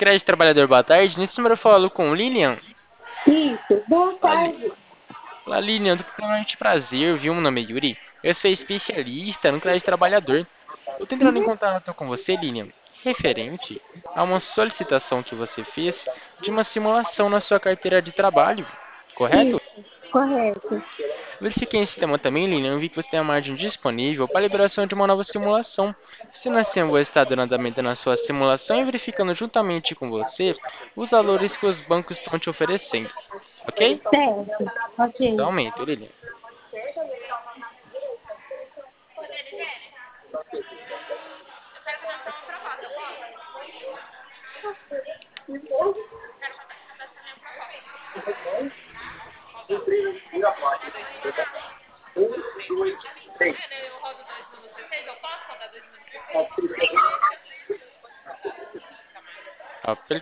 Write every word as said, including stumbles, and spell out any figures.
Crédito Trabalhador, boa tarde. Nesse número eu falo com o Lilian. Isso, boa Olá, Li- tarde. Olá, Lilian, tô com muito prazer, viu? Meu nome é Yuri. Eu sou especialista no Crédito Trabalhador. Eu tô entrando em Uhum. contato com você, Lilian, referente a uma solicitação que você fez de uma simulação na sua carteira de trabalho, correto? Isso, correto. Verifiquei em sistema também, Lilian, eu vi que você tem a margem disponível para a liberação de uma nova simulação. Sendo assim, eu vou estar dando andamento na sua simulação e verificando juntamente com você os valores que os bancos estão te oferecendo. Ok? Certo, Só ok. aumento, Lilian. Ó,